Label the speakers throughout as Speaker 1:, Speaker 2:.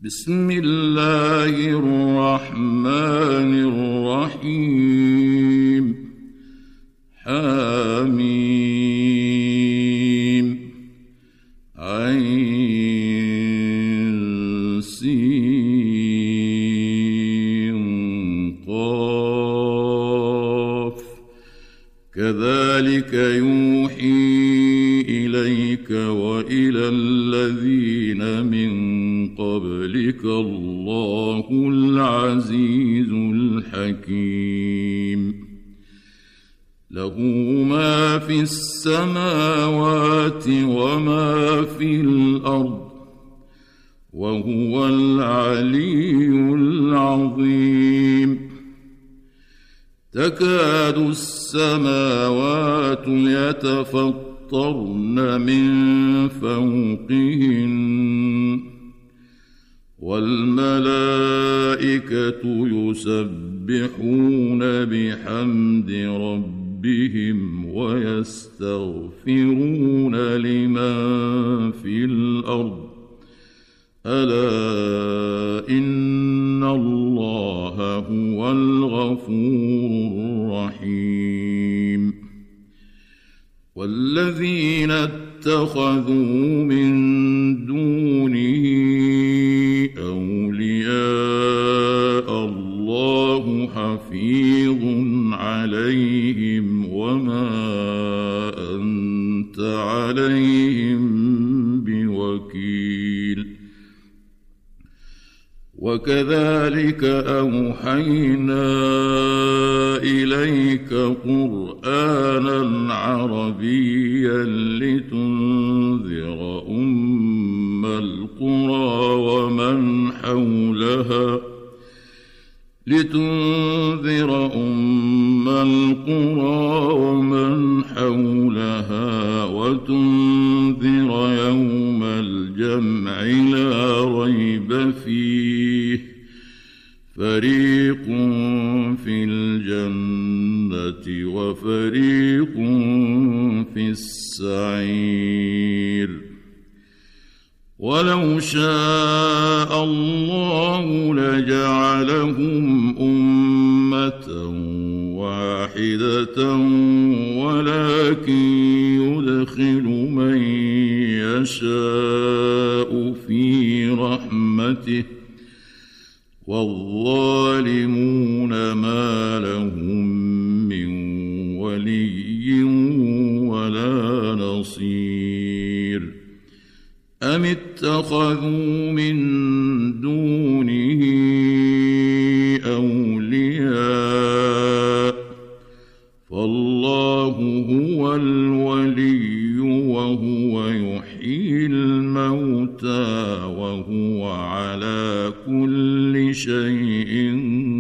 Speaker 1: بسم الله الرحمن الرحيم حميم عين سين قاف كذلك يوحي إليك وإلى الذين من قبلك الله العزيز الحكيم له ما في السماوات وما في الأرض وهو العلي العظيم تكاد السماوات يتفطرن من فوقهن والملائكة يسبحون بحمد ربهم ويستغفرون لمن في الأرض ألا إن الله هو الغفور الرحيم والذين اتخذوا من دونه أولياء الله حفيظ عليهم وما أنت عليهم بوكيل وكذلك أوحينا إليك قرآنا عربيا لتنذر أم القرى ومن حولها وتنذر يوم الجمع لا ريب فيه فريق في الجنة وفريق في السعير ولو شاء الله لجعلهم أمة واحدة ولكن يدخل من يشاء في رحمته والظالمون ما لهم من ولي ولا نصير أم اتخذوا من دونه أولياء فالله هو الولي وهو يحيي الموتى وهو على كل شيء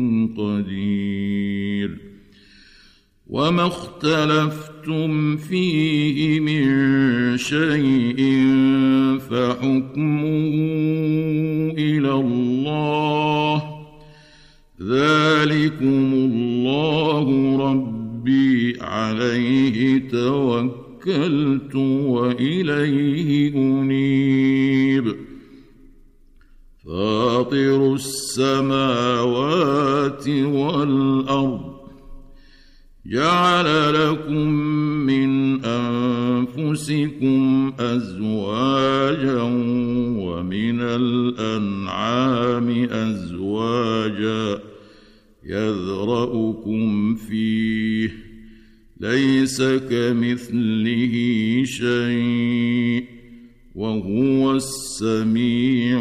Speaker 1: قدير وما اختلفتم فيه من شيء فحكمه إلى الله ذلكم الله ربي عليه توكلت وإليه أنيب فاطر السماوات والأرض جعل لكم من أنفسكم أزواجا ومن الأنعام أزواجا يذرأكم فيه ليس كمثله شيء وهو السميع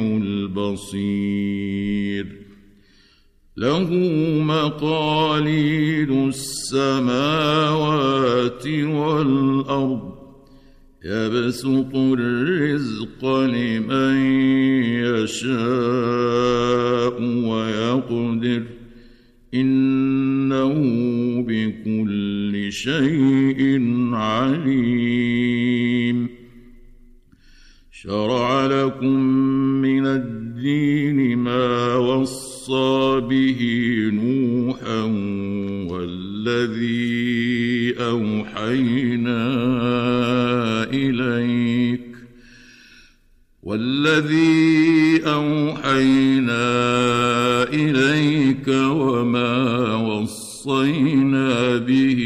Speaker 1: البصير له مقاليد السماوات والأرض يبسط الرزق لمن يشاء ويقدر إنه بكل شيء عليم شرع لكم من الدين ما وصى به نوحا والذي أوحينا إليك أوحينا إليك وما وصينا به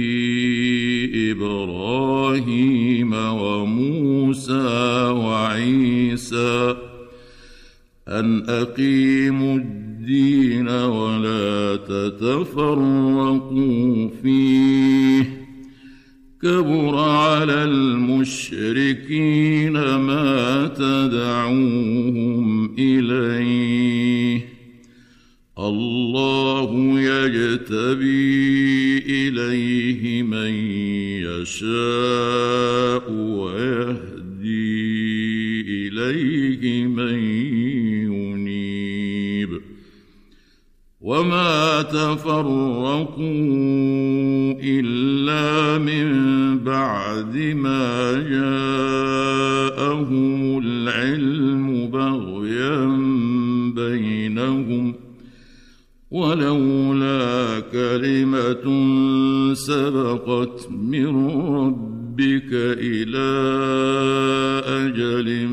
Speaker 1: إبراهيم وموسى وعيسى أن أقيموا الدين ولا تتفرقوا فيه كبر على المشركين ما تدعوهم إليه الله يجتبي إليه من يشاء ويهدي إليه من ينيب وما تفرقوا إلا من بعد ما جاءهم العلم بغيا بينهم ولولا كلمة سبقت من ربك إلى أجل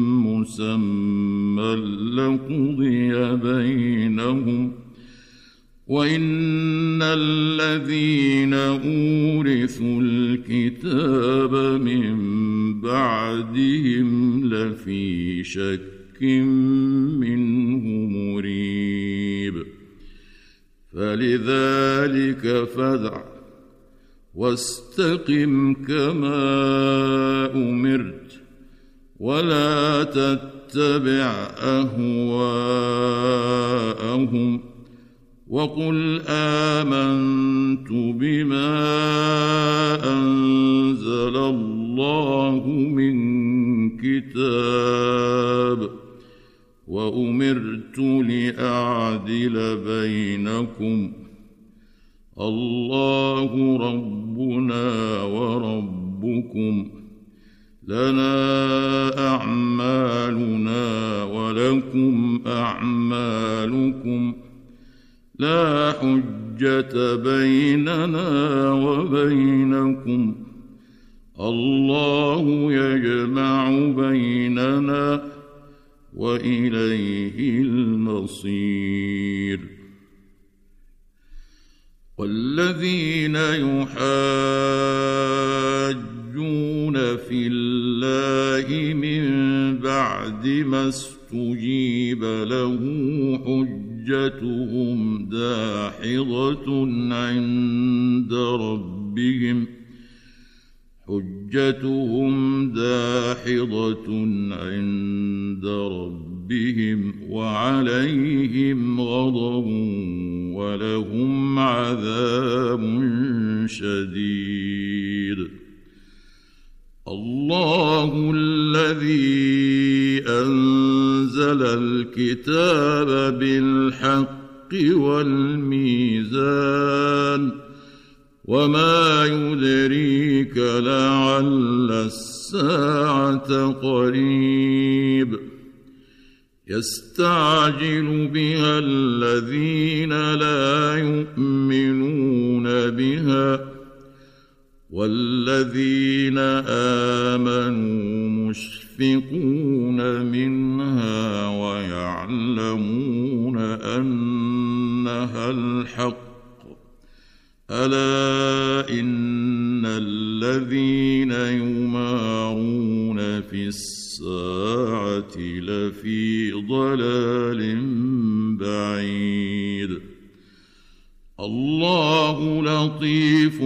Speaker 1: مسمى لقضي بينهم وإن الذين أورثوا الكتاب من بعدهم لفي شك منه مريب فلذلك فادع واستقم كما أمرت ولا تتبع أهواءهم وقل آمنت بما أنزل الله من كتاب وأمرت لأعدل بينكم الله ربنا وربكم لنا أعمالنا ولكم أعمالكم لا حجة بيننا وبينكم الله يجمع بيننا وإليه المصير والذين يحاجون في الله من بعد ما استجيب له حجتهم داحضة عند ربهم وعليهم غضب ولهم عذاب شديد الله الذي أنزل الكتاب بالحق والميزان وما يدريك لعل الساعة قريب يستعجل بها الذين لا يؤمنون بها والذين آمنوا مشفقون منها ويعلمون أنها الحق ألا إن الذين يمارون في الساعة لفي ضلال بعيد الله لطيف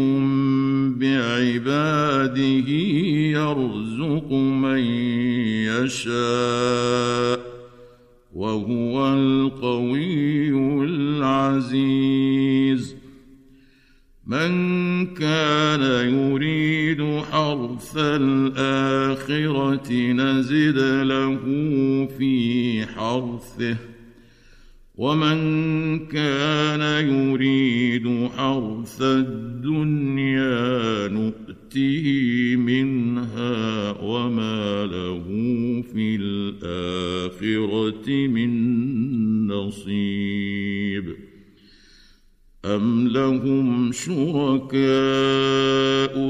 Speaker 1: بعباده يرزق من يشاء وهو القوي العزيز من كان يريد حرث الآخرة نزد له في حرثه ومن كان يريد حرث الدنيا نؤته منها وما له في الآخرة من نصيب أم لهم شركاء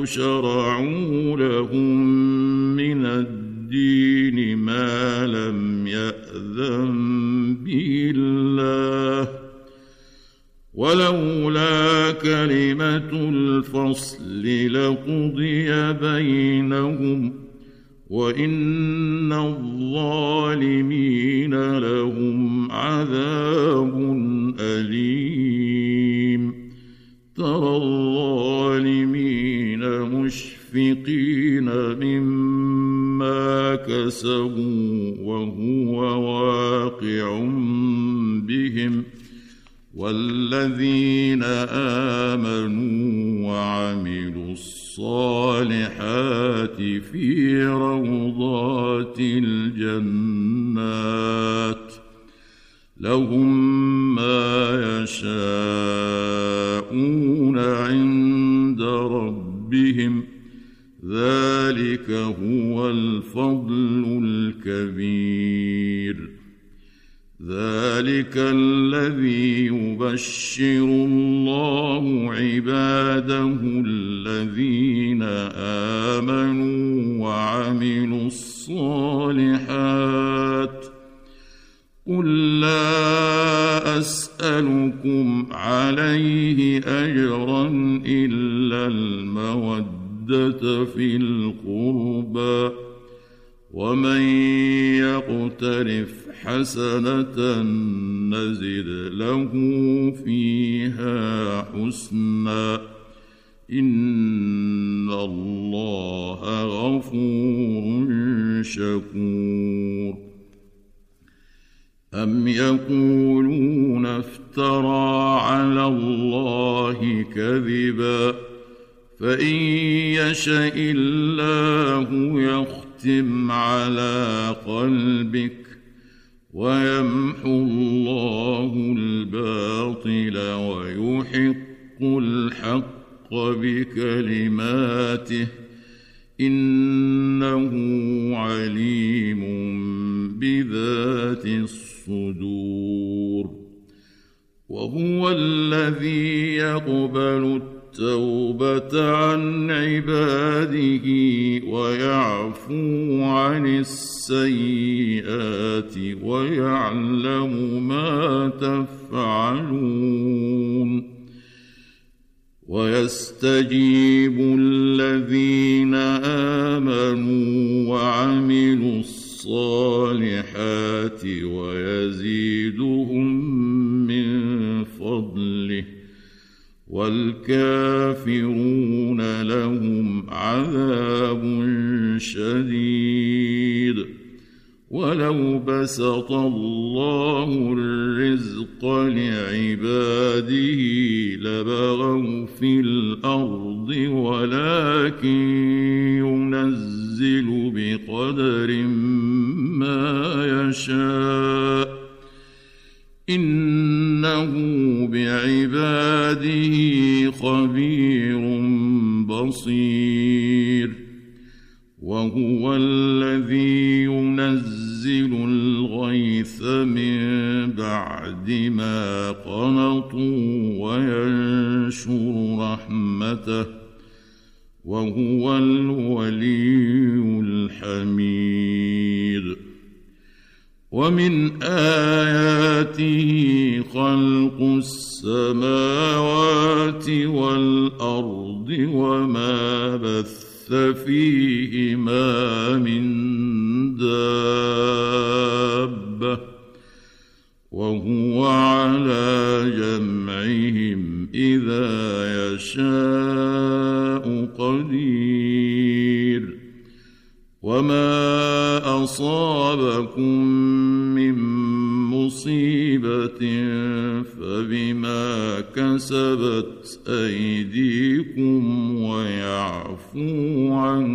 Speaker 1: شرعوا لهم من الدين ما لم يأذن يأذن به الله، ولولا كلمة الفصل لقضي بينهم وإن الظالمين لهم عذاب أليم. ترى الظالمين مشفقين مما كسبوا وهو واقع بهم، والذين آمنوا وعملوا الصالحات في روضات الجنات لهم ما يشاءون عند ربهم، ذلك هو الفضل الكبير. ذلك الذي يبشر الله عباده الذين آمنوا وعملوا الصالحات. قل لا أسألكم عليه أجرا إلا المودة في القربى، ومن يقترف حسنة نزد له فيها حسنا، إن الله غفور شكور. أم يقولون افترى على الله كذبا، فإن يشأ الله يختم على قلبك ويمحو الله الباطل ويحق الحق بكلماته، إنه عليم بذات الصدور. وهو الذي يقبل التوبة عن عباده ويعفو عن السيئات ويعلم ما تفعلون، ويستجيب الذين آمنوا وعملوا الصالحات ويزيدهم من فضله، والكافرون لهم عذاب شديد. ولو بسط الله الرزق لعباده لبغوا في الأرض، ولكن ينزل بقدر ما يشاء، إنه بعباده خبير بصير. وهو الذي ينزل الغيث من بعد ما قنطوا وينشر رحمته، وهو الولي الحميد. ومن آياته خلق السماوات والأرض وما بث فيهما من دابة، وهو على جمعهم إذا يشاء قدير. وما أصابكم من مصيبة فبما كسبت أيديكم ويعفو عن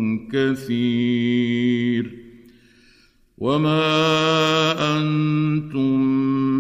Speaker 1: كثير. وما أنتم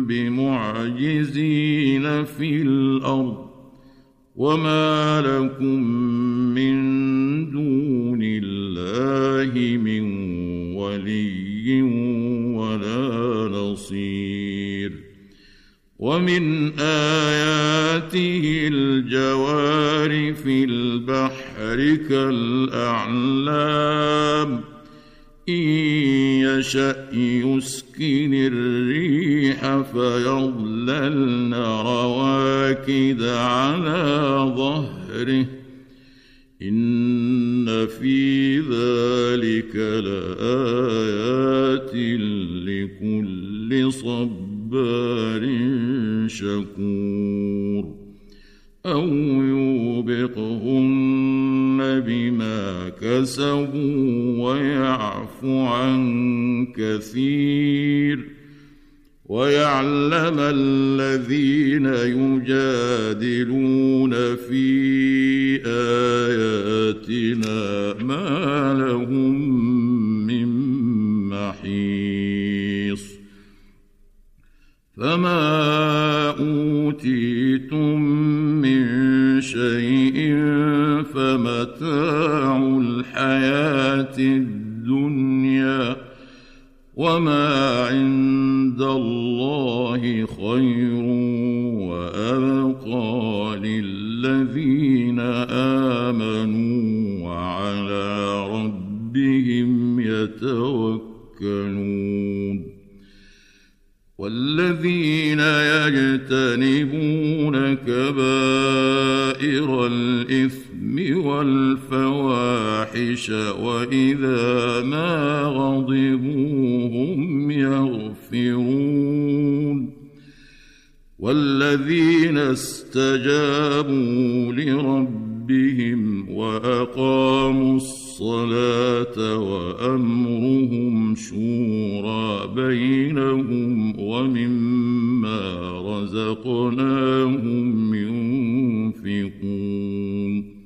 Speaker 1: بمعجزين في الأرض، وما لكم من دون الله من ولي ولا نصير. ومن آياته الجوار في البحر كالأعلام، إن يشأ يسكن الريح فيظللن رواكد على ظهره إن في ذلك لآيات لكل صبار شكور أو يوبقهن بما كسبوا ويعفو عن كثير ويعلم الذين يجادلون في آياتنا ما لهم من محيص فما أوتيتم من شيء فمتاع الحياة الدنيا وما عند الله خير وأبقى للذين آمنوا وعلى ربهم يتوكلون والذين يجتنبون كبائر الإثم والفواحش وإذا ما غضبوا هم يغفرون والذين استجابوا لربهم وأقاموا الصلاة وأمرهم شورى بينهم ومما رزقناهم ينفقون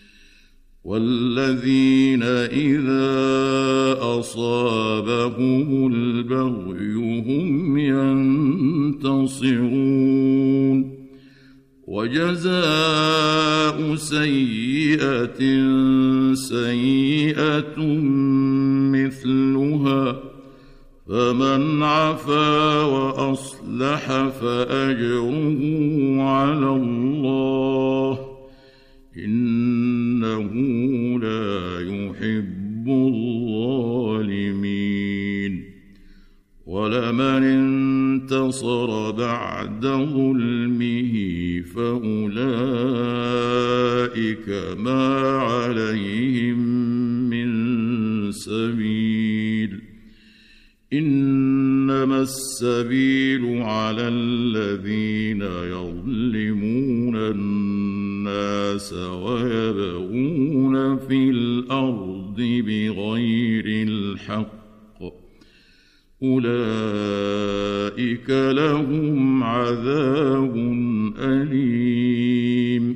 Speaker 1: والذين إذا أصابهم البغي هم ينتصرون وجزاء سيئة سيئة مثلها فمن عفا وأصلح فأجره على الله إنه لا يحب الظالمين ولمن انتصر بعد ظلمه فأولئك ما عليهم من سبيل إنما السبيل على الذين يظلمون الناس ويبغون في الأرض بغير الحق أولئك لهم عذاب أليم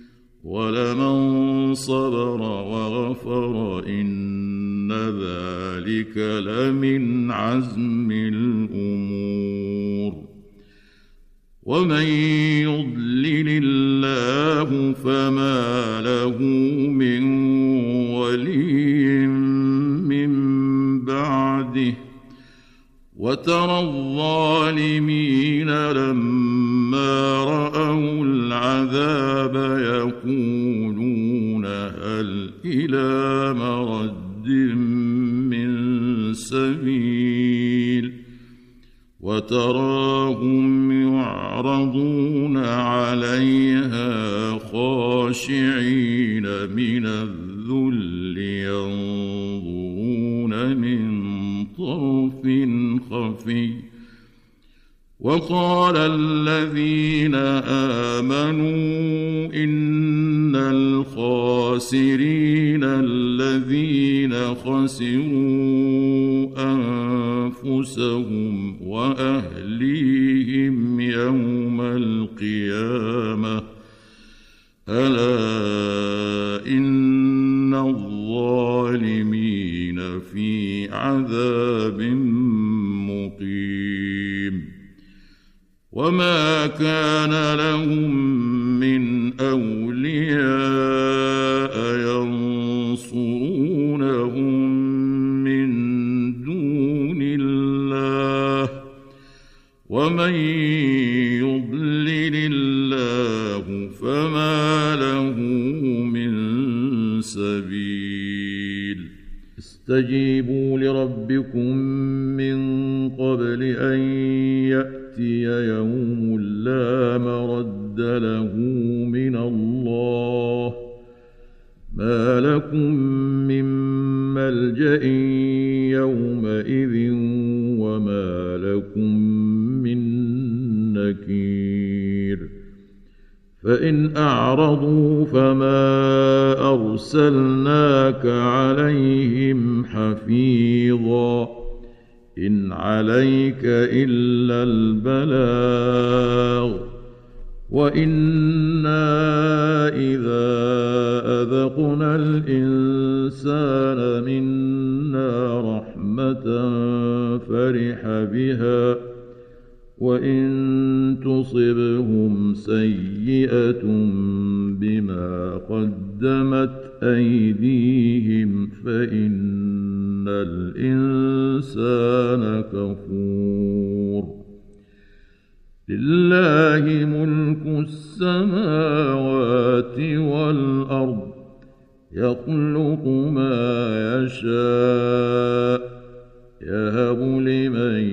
Speaker 1: ولمن صبر وغفر إن ذلك لمن عزم الأمور ومن يضلل الله فما له من ولي من بعده وترى الظالمين لما رأوا العذاب يقولون هل إلى مرد من سبيل وتراهم يعرضون عليها خاشعين من الذل ينظرون من طرف خفي وقال الذين آمنوا إن الخاسرين الذين خسروا أنفسهم وأهليهم يوم القيامة ألا إن الظالمين في عذاب مقيم وما كان لهم من أولياء ينصرونهم من دون الله ومن يضلل الله فما له من سبيل استجيبوا لربكم من قبل يأتي يوم لا مرد له من الله ما لكم من ملجأ يومئذ وما لكم من نكير فإن أعرضوا فما أرسلناك عليهم حفيظا إن عليك إلا البلاغ وإنا إذا أذقنا الإنسان منا رحمة فرح بها وإن تصبهم سيئة بما قدمت أيديهم فإن الإنسان كفور لله ملك السماوات والأرض يخلق ما يشاء يهب لمن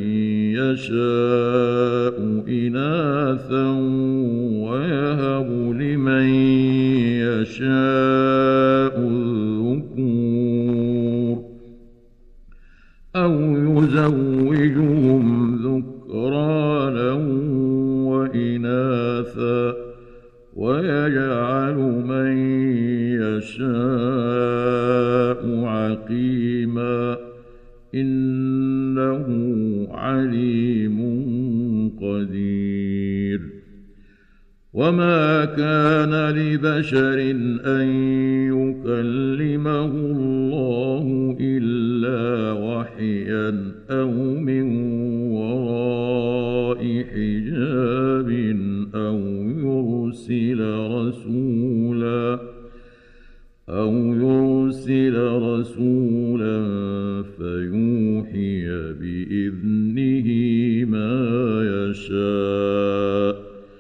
Speaker 1: يشاء إناثا ويهب لمن يشاء الذكور أو يزوجهم ذكرانا وإناثا ويجعل من يشاء عقيما إنه عليم قدير وما كان لبشر أن يكلمه الله إلا وحيا أو من وراء حجاب أو يرسل رسولا فيوحي بإذنه ما يشاء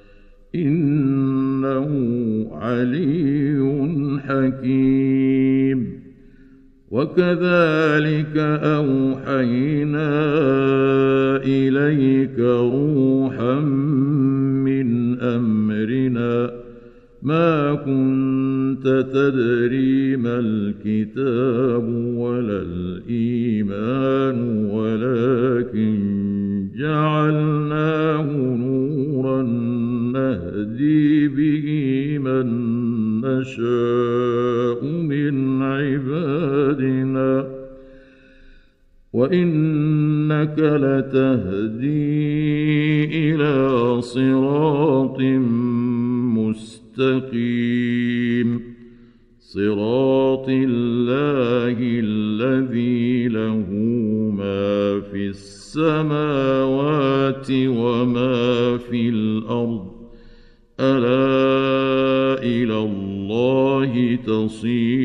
Speaker 1: إنه علي حكيم وكذلك أوحينا إليك روحا من أمرنا ما كنت تدري ما الكتاب ولا الإيمان ولكن جعلناه نورا نهدي به من نشاء من عبادنا وإنك لتهدي إلى صراط مستقيم صراط الله الذي له ما في السماوات وما في الأرض ألا إلى الله تصير